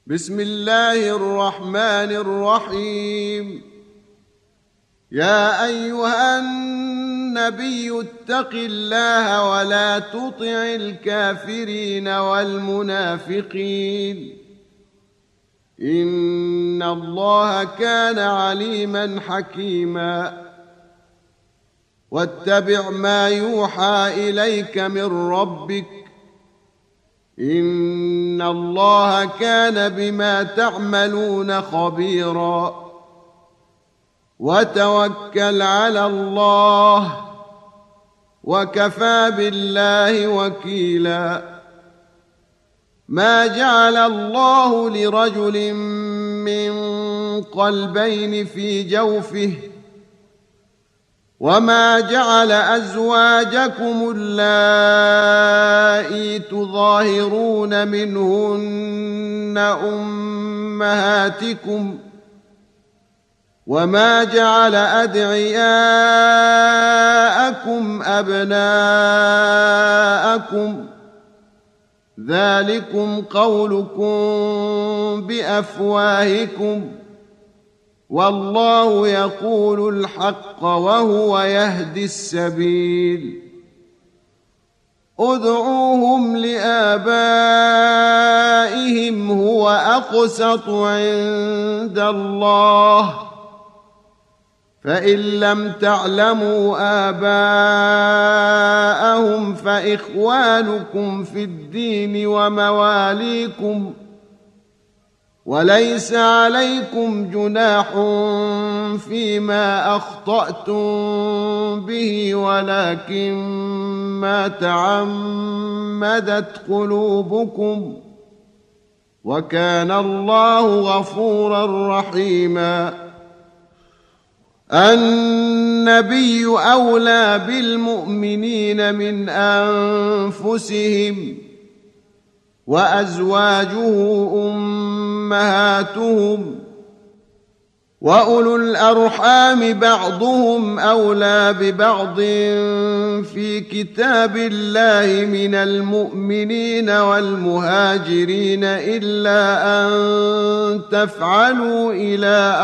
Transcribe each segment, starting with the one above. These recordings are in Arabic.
بسم الله الرحمن الرحيم. يا أيها النبي اتق الله ولا تطع الكافرين والمنافقين، إن الله كان عليما حكيما. واتبع ما يوحى إليك من ربك، إن الله كان بما تعملون خبيرا. وتوكل على الله، وكفى بالله وكيلا. ما جعل الله لرجل من قلبين في جوفه، وما جعل أزواجكم اللائي تظاهرون منهن أمهاتكم، وما جعل أدعياءكم أبناءكم، ذلكم قولكم بأفواهكم، والله يقول الحق وهو يهدي السبيل. ادعوهم لآبائهم هو أقسط عند الله، فإن لم تعلموا آباءهم فإخوانكم في الدين ومواليكم، وليس عليكم جناح فيما أخطأتم به، ولكن ما تعمدت قلوبكم، وكان الله غفورا رحيما. النبي أولى بالمؤمنين من أنفسهم، وأزواجه أمهاتهم، وأولو الأرحام بعضهم أولى ببعض في كتاب الله من المؤمنين والمهاجرين، إلا أن تفعلوا إلى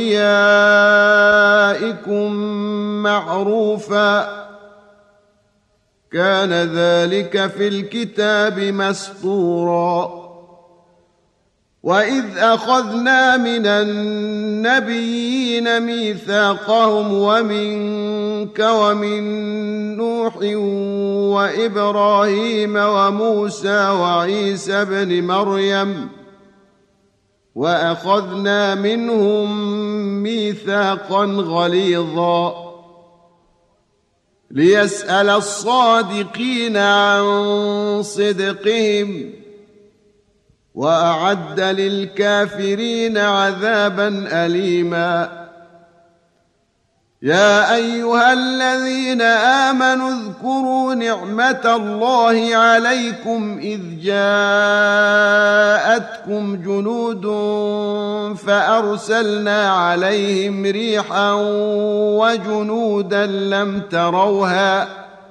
أوليائكم معروفا، كان ذلك في الكتاب مسطورا. وإذ أخذنا من النبيين ميثاقهم ومنك ومن نوح وإبراهيم وموسى وعيسى بن مريم، وأخذنا منهم ميثاقا غليظا، ليسأل الصادقين عن صدقهم، وأعد للكافرين عذابا أليما. يا أيها الذين آمنوا اذكروا نعمة الله عليكم إذ جاءتكم جنود فأرسلنا عليهم ريحا وجنودا لم تروها،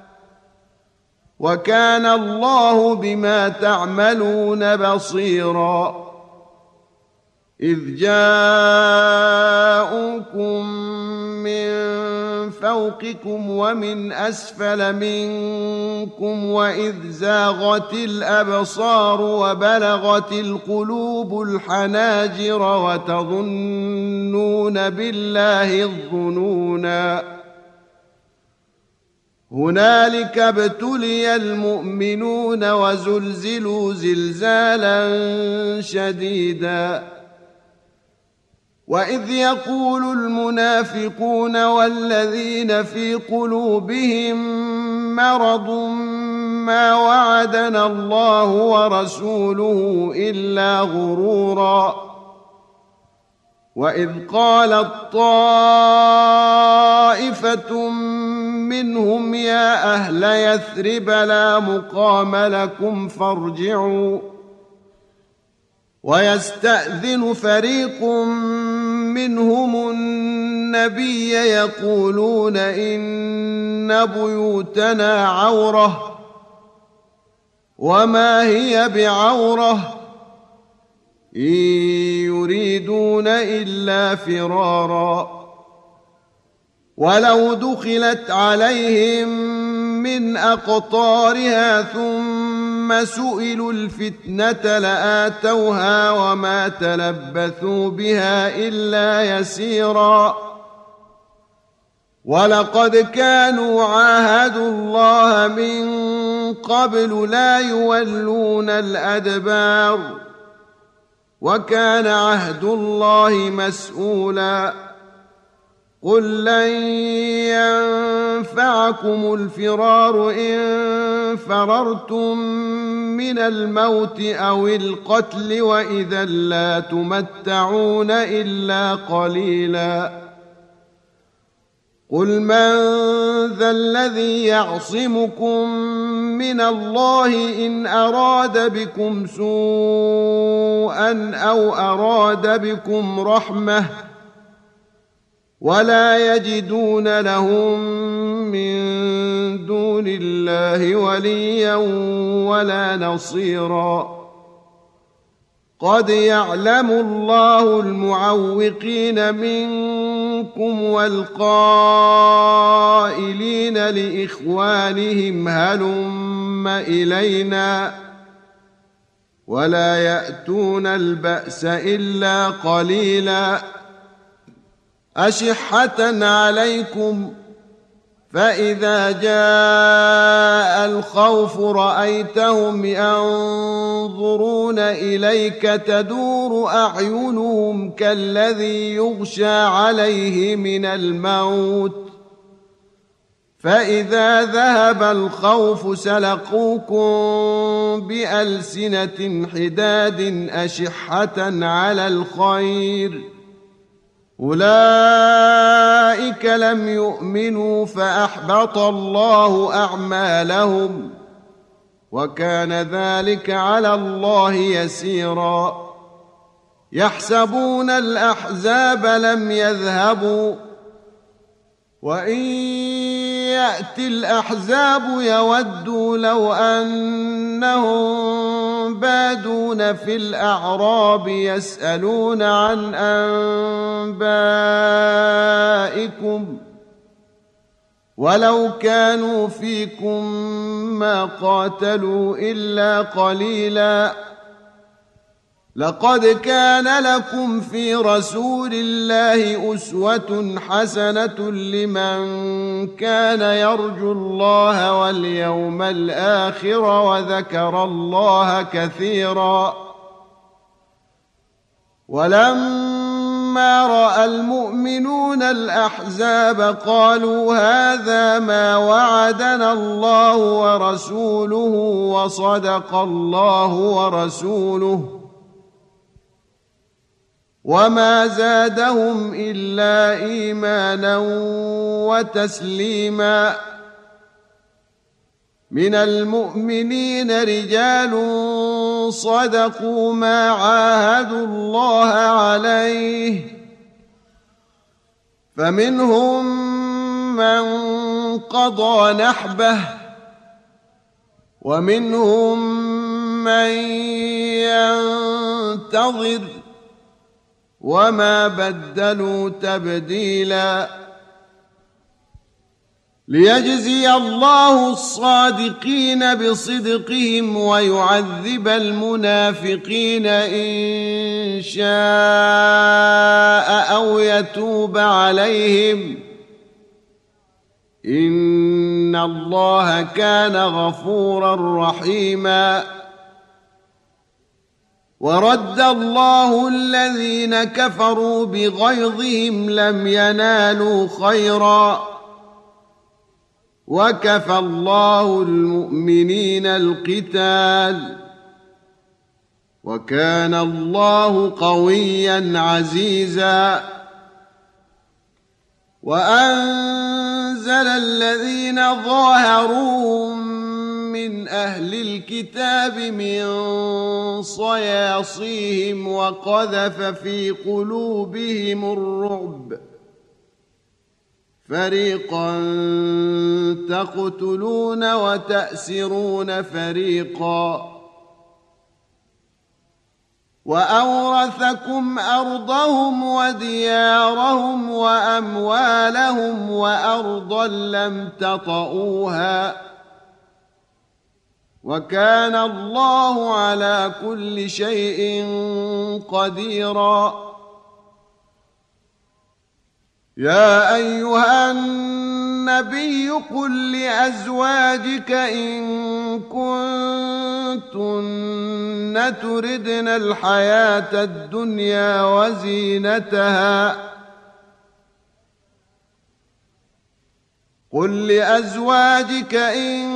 وكان الله بما تعملون بصيرا. إذ جاءوكم من فوقكم ومن أسفل منكم، وإذ زاغت الأبصار وبلغت القلوب الحناجر، وتظنون بالله الظنونا. هنالك ابتلي المؤمنون وزلزلوا زلزالا شديدا. وإذ يقول المنافقون والذين في قلوبهم مرض ما وعدنا الله ورسوله إلا غرورا. وإذ قالت طائفة منهم يا أهل يثرب لا مقام لكم فارجعوا، ويستأذن فريق منهم النبي يقولون إن بيوتنا عورة، وما هي بعورة، إن يريدون إلا فرارا ولو دخلت عليهم من أقطارها ثم سئلوا الفتنة لآتوها وما تلبثوا بها إلا يسيرا ولقد كانوا عاهدوا الله من قبل لا يولون الأدبار وكان عهد الله مسؤولا قل لن ينفعكم الفرار إن فررتم من الموت أو القتل وإذا لا تمتعون إلا قليلا قل من ذا الذي يعصمكم من الله إن أراد بكم سوءا أو أراد بكم رحمة ولا يجدون لهم من دون الله وليا ولا نصيرا قد يعلم الله المعوقين منكم والقائلين لإخوانهم هلم إلينا ولا يأتون البأس إلا قليلا أشحة عليكم فإذا جاء الخوف رأيتهم ينظرون إليك تدور أعينهم كالذي يغشى عليه من الموت فإذا ذهب الخوف سلقوكم بألسنة حداد أشحة على الخير أولئك لم يؤمنوا فأحبط الله أعمالهم وكان ذلك على الله يسيرا يحسبون الأحزاب لم يذهبوا وإن يأتي الأحزاب يودوا لو أنهم بادون في الأعراب يسألون عن أنبائكم ولو كانوا فيكم ما قاتلوا إلا قليلا لقد كان لكم في رسول الله أسوة حسنة لمن كان يرجو الله واليوم الآخر وذكر الله كثيرا ولما رأى المؤمنون الأحزاب قالوا هذا ما وعدنا الله ورسوله وصدق الله ورسوله وما زادهم إلا إيمانا وتسليما من المؤمنين رجال صدقوا ما عاهدوا الله عليه فمنهم من قضى نحبه ومنهم من ينتظر وما بدلوا تبديلا ليجزي الله الصادقين بصدقهم ويعذب المنافقين إن شاء أو يتوب عليهم إن الله كان غفورا رحيما ورد الله الذين كفروا بغيظهم لم ينالوا خيرا وكفى الله المؤمنين القتال وكان الله قويا عزيزا وأنزل الذين ظاهروهم من أهل الكتاب من صياصيهم وقذف في قلوبهم الرعب فريقا تقتلون وتأسرون فريقا وأورثكم أرضهم وديارهم وأموالهم وأرضا لم تطئوها وكان الله على كل شيء قديرا. يا أيها النبي قل لأزواجك إن كنتن تردن الحياة الدنيا وزينتها قل لأزواجك إن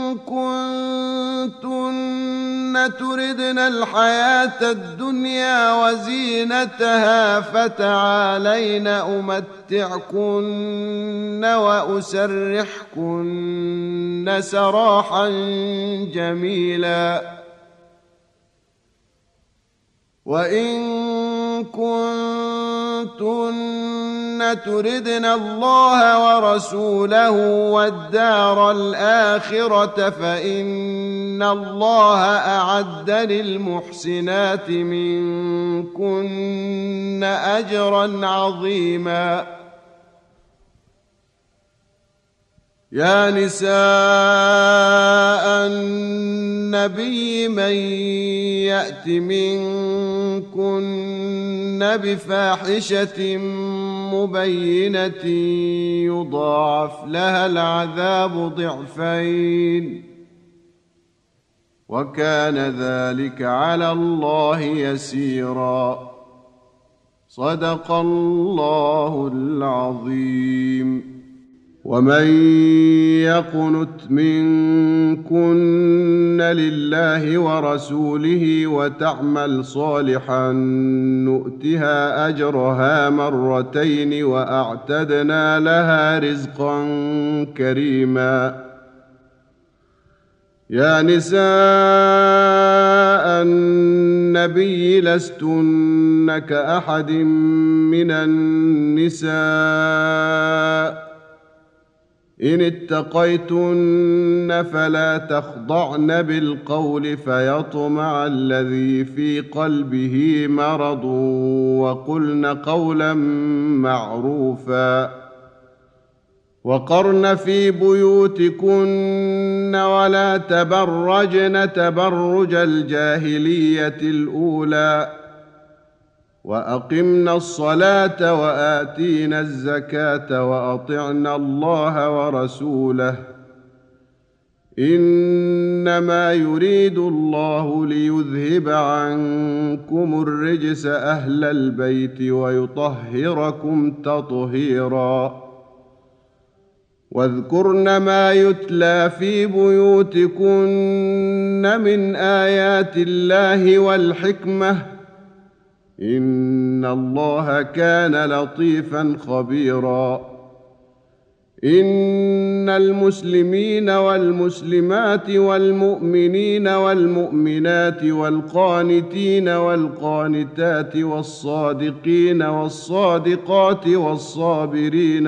كنتن تردن الحياة الدنيا وزينتها فتعالين أمتعكن وأسرحكن سراحا جميلا. وإن كنتن تردن الله ورسوله والدار الآخرة فإن الله أعد للمحسنات منكن أجرا عظيما. يا نساء النبي من يأت منكن بفاحشة مبينة يضاعف لها العذاب ضعفين وكان ذلك على الله يسيرا. صدق الله العظيم. ومن يقنت منكن لله ورسوله وتعمل صالحا نؤتها أجرها مرتين وأعتدنا لها رزقا كريما. يا نساء النبي لستن كأحد من النساء إن اتقيتن فلا تخضعن بالقول فيطمع الذي في قلبه مرض وقلن قولا معروفا. وقرن في بيوتكن ولا تبرجن تبرج الجاهلية الأولى وأقمنا الصلاة وآتينا الزكاة وأطعنا الله ورسوله إنما يريد الله ليذهب عنكم الرجس أهل البيت ويطهركم تطهيرا. واذكرن ما يتلى في بيوتكن من آيات الله والحكمة إن الله كان لطيفا خبيرا. إن المسلمين والمسلمات والمؤمنين والمؤمنات والقانتين والقانتات والصادقين والصادقات والصابرين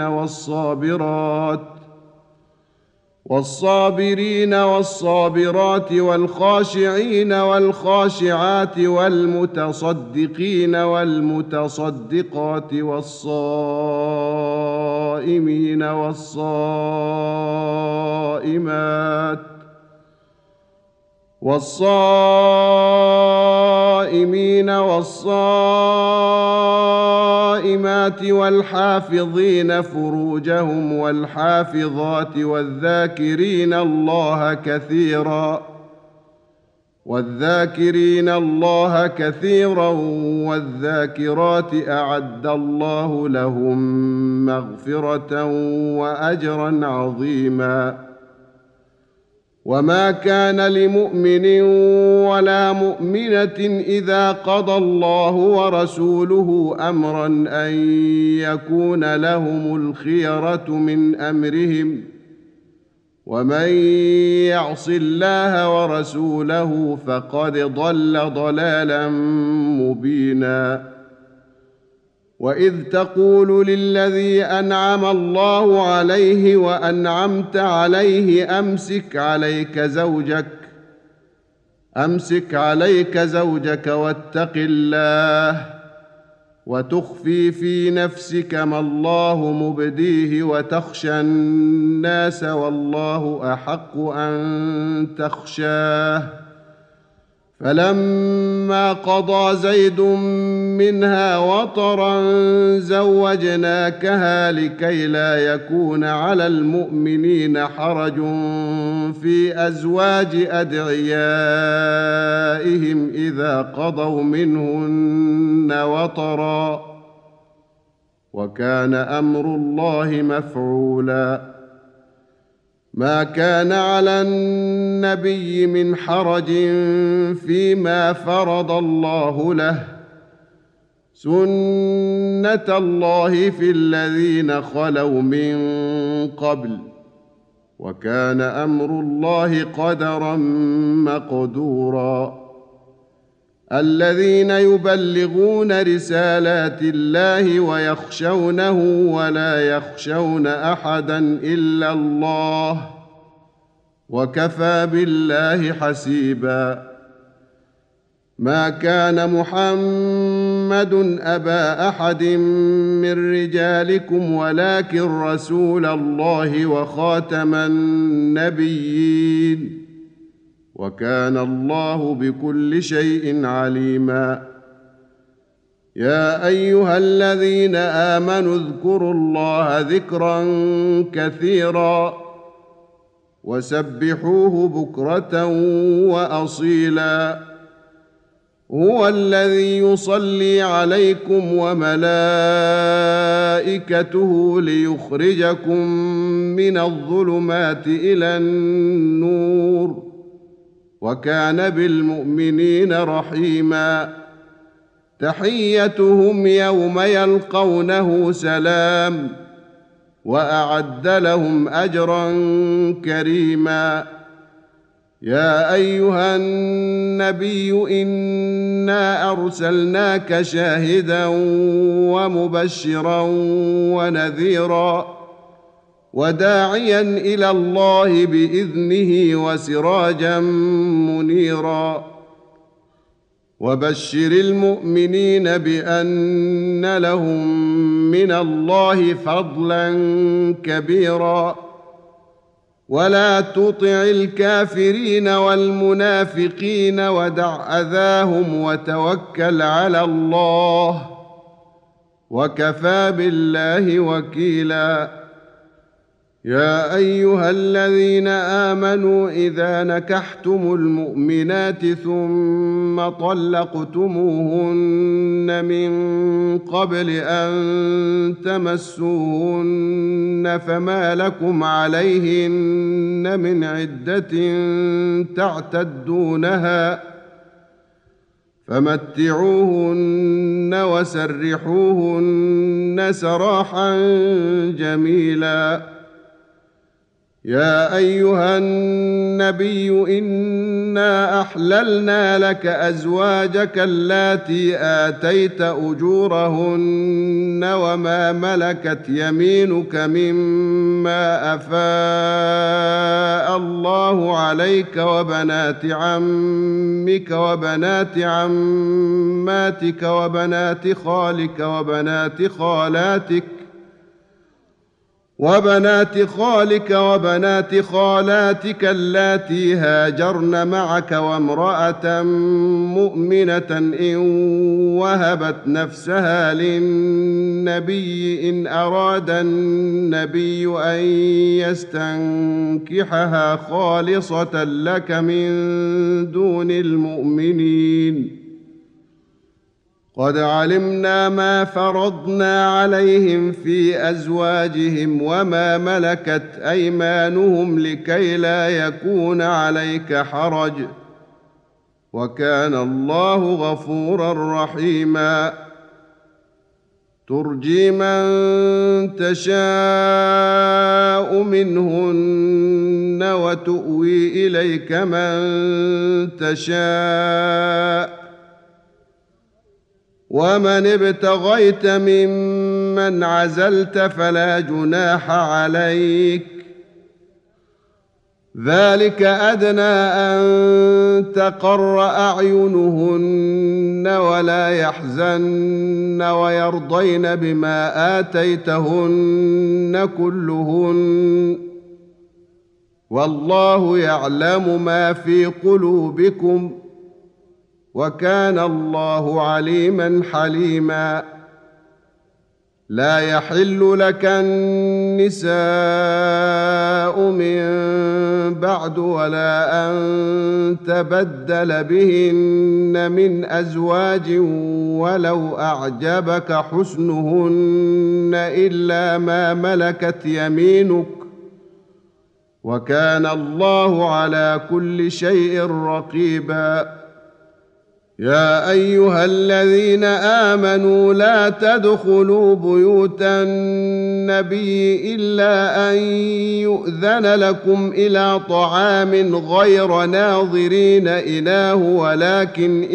والصابرات والخاشعين والخاشعات والمتصدقين والمتصدقات والصائمين والصائمات والحافظين فروجهم والحافظات والذاكرين الله كثيرا والذاكرات أعد الله لهم مغفرة وأجرا عظيما. وما كان لمؤمن ولا مؤمنة إذا قضى الله ورسوله أمرا أن يكون لهم الخيرة من أمرهم ومن يعص الله ورسوله فقد ضل ضلالا مبينا. وإذ تقول للذي أنعم الله عليه وأنعمت عليه أمسك عليك زوجك أمسك عليك زوجك واتق الله وتخفي في نفسك ما الله مبديه وتخشى الناس والله أحق أن تخشاه. فلما قضى زيد منها وطرا زوجناكها لكي لا يكون على المؤمنين حرج في أزواج أدعيائهم إذا قضوا منهن وطرا، وكان أمر الله مفعولا. ما كان على النبي من حرج فيما فرض الله له، سنة الله في الذين خلوا من قبل، وكان أمر الله قدرا مقدورا. الذين يبلغون رسالات الله ويخشونه ولا يخشون أحدا إلا الله، وكفى بالله حسيبا. ما كان محمد أبا أحد من رجالكم ولكن رسول الله وخاتم النبيين، وكان الله بكل شيء عليما. يا أيها الذين آمنوا اذكروا الله ذكرا كثيرا وسبحوه بكرة وأصيلا. هو الذي يصلي عليكم وملائكته ليخرجكم من الظلمات إلى النور، وكان بالمؤمنين رحيما. تحيتهم يوم يلقونه سلام، وأعد لهم أجرا كريما. يا أيها النبي إنا أرسلناك شاهدا ومبشرا ونذيرا وداعيا إلى الله بإذنه وسراجا منيرا. وبشر المؤمنين بأن لهم من الله فضلا كبيرا. ولا تطع الكافرين والمنافقين ودع أذاهم وتوكل على الله، وكفى بالله وكيلا. يا أيها الذين آمنوا إذا نكحتم المؤمنات ثم طلقتموهن من قبل أن تمسوهن فما لكم عليهن من عدة تعتدونها، فمتعوهن وسرحوهن سراحا جميلا. يا أيها النبي إنا أحللنا لك أزواجك اللاتي آتيت أجورهن وما ملكت يمينك مما أفاء الله عليك وبنات عمك وبنات عماتك وبنات خالك وبنات خالاتك اللاتي هاجرن معك وامرأة مؤمنة إن وهبت نفسها للنبي إن أراد النبي أن يستنكحها خالصة لك من دون المؤمنين. قد علمنا ما فرضنا عليهم في أزواجهم وما ملكت أيمانهم لكي لا يكون عليك حرج، وكان الله غفورا رحيما. ترجي من تشاء منهن وتؤوي إليك من تشاء، ومن ابتغيت ممن عزلت فلا جناح عليك، ذلك أدنى أن تقر أعينهن ولا يحزن ويرضين بما آتيتهن كلهن والله يعلم ما في قلوبكم وكان الله عليما حليما لا يحل لك النساء من بعد ولا أن تبدل بهن من أزواج ولو أعجبك حسنهن إلا ما ملكت يمينك وكان الله على كل شيء رقيبا يا أيها الذين آمنوا لا تدخلوا بيوت النبي إلا أن يؤذن لكم إلى طعام غير ناظرين إناه ولكن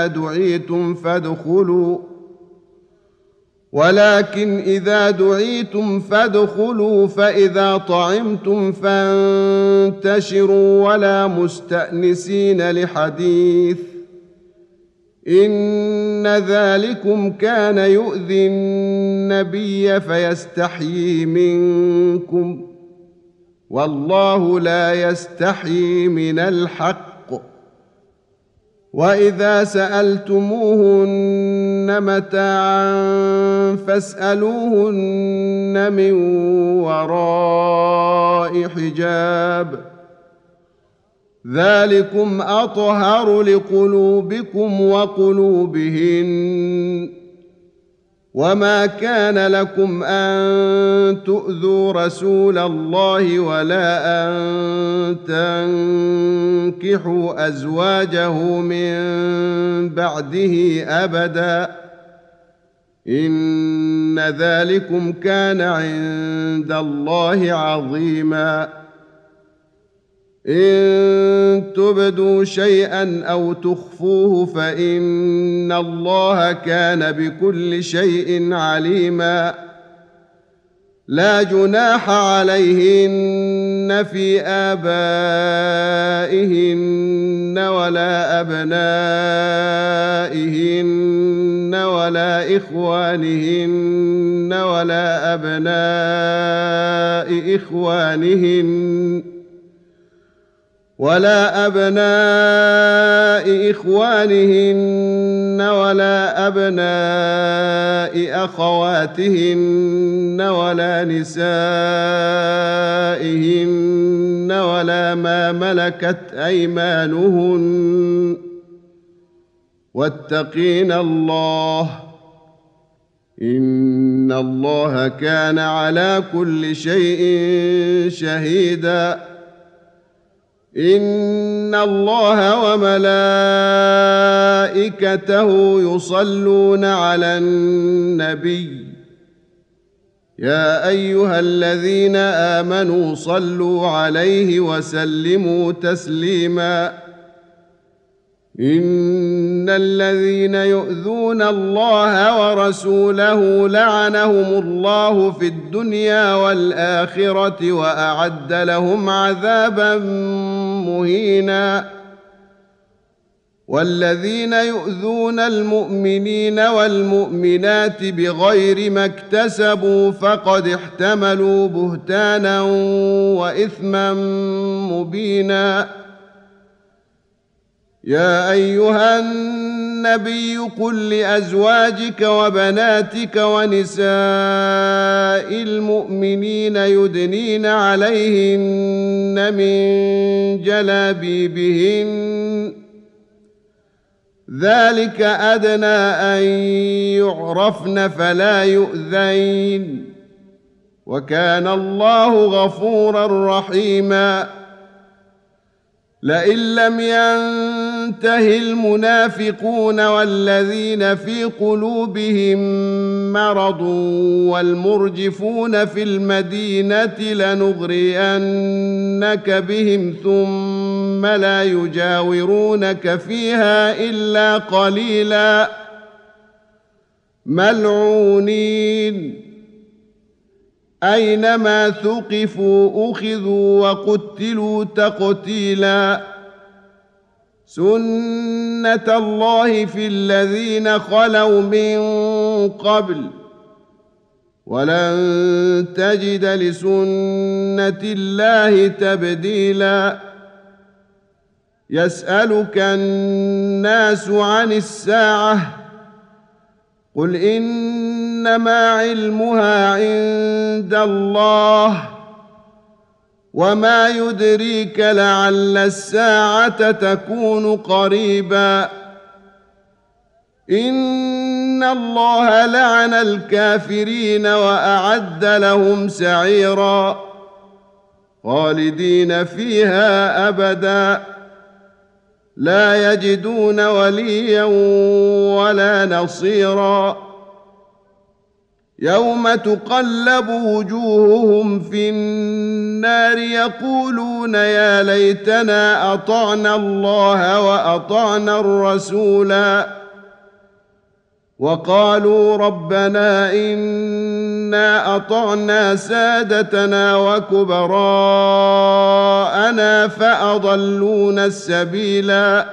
إذا دعيتم فادخلوا فإذا طعمتم فانتشروا ولا مستأنسين لحديث إن ذلكم كان يؤذي النبي فيستحيي منكم والله لا يستحيي من الحق وإذا سألتموهن متاعا فاسألوهن من وراء حجاب ذلكم أطهر لقلوبكم وقلوبهن وما كان لكم أن تؤذوا رسول الله ولا أن تنكحوا أزواجه من بعده أبدا إن ذلكم كان عند الله عظيما إن تبدوا شيئا أو تخفوه فإن الله كان بكل شيء عليما لا جناح عليهن في آبائهن ولا أبنائهن ولا إخوانهن ولا أبناء إخوانهن ولا أبناء أخواتهن ولا نسائهن ولا ما ملكت أيمانهن واتقين الله إن الله كان على كل شيء شهيدا إن الله وملائكته يصلون على النبي يا أيها الذين آمنوا صلوا عليه وسلموا تسليما إن الذين يؤذون الله ورسوله لعنهم الله في الدنيا والآخرة وأعد لهم عذابا مهينا والذين يؤذون المؤمنين والمؤمنات بغير ما اكتسبوا فقد احتملوا بهتانا وإثما مبينا يا أيها النبي قل لأزواجك وبناتك ونساء المؤمنين يدنين عليهن من جلابيبهن ذلك أدنى أن يعرفن فلا يؤذين وكان الله غفورا رحيما لئن لم ينته المنافقون والذين في قلوبهم مرض والمرجفون في المدينة لنغرينك بهم ثم لا يجاورونك فيها إلا قليلا ملعونين أينما ثقفوا أخذوا وقتلوا تقتيلا سنة الله في الذين خلوا من قبل ولن تجد لسنة الله تبديلا يسألك الناس عن الساعة قل إنما علمها عند الله وما يدريك لعل الساعة تكون قريبا إن الله لعن الكافرين وأعد لهم سعيرا خالدين فيها أبدا لا يجدون وليا ولا نصيرا يوم تقلب وجوههم في النار يقولون يا ليتنا أطعنا الله وأطعنا الرسولا وقالوا ربنا إنا أطعنا سادتنا وكبراءنا فأضلونا السبيلا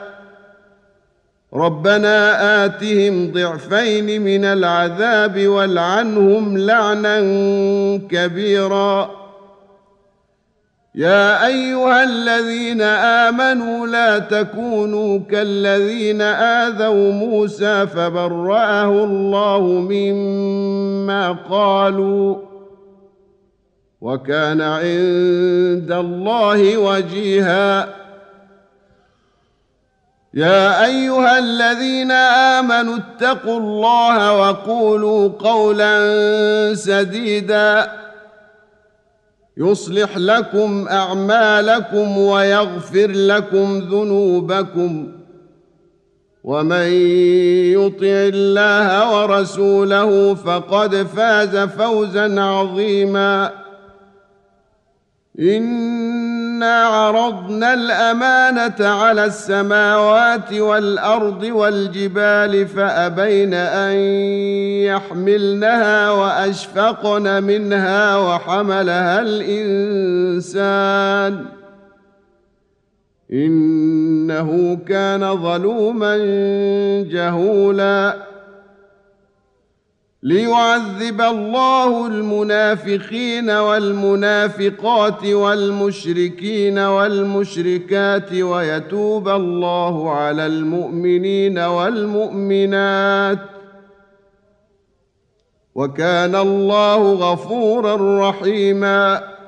ربنا آتهم ضعفين من العذاب والعنهم لعنا كبيرا يا أيها الذين آمنوا لا تكونوا كالذين آذوا موسى فبرأه الله مما قالوا وكان عند الله وجيها يا أيها الذين آمنوا اتقوا الله وقولوا قولا سديدا يصلح لكم أعمالكم ويغفر لكم ذنوبكم ومن يطع الله ورسوله فقد فاز فوزا عظيما إنا عرضنا الأمانة على السماوات والأرض والجبال فأبين أن يحملنها وأشفقن منها وحملها الإنسان إنه كان ظلوما جهولا ليعذب الله المنافقين والمنافقات والمشركين والمشركات ويتوب الله على المؤمنين والمؤمنات وكان الله غفورا رحيما